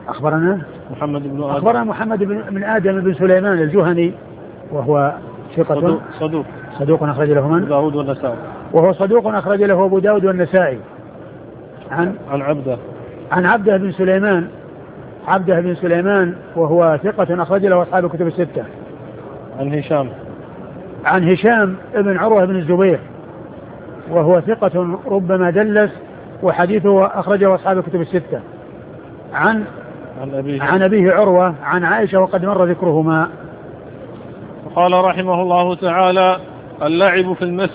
أخبرنا محمد بن آدم بن سليمان الجهني وهو ثقة صدوق أخرج له من؟ داود والنسائي. وهو صدوق أخرج له أبو داود والنسائي. عن عبده بن سليمان وهو ثقة أخرج له أصحاب الكتب الستة. عن هشام ابن عروة بن الزبير وهو ثقة ربما دلس وحديثه أخرجه أصحاب الكتب الستة. عن أبيه عروة عن عائشة وقد مر ذكرهما. قال رحمه الله تعالى: اللعب في المسجد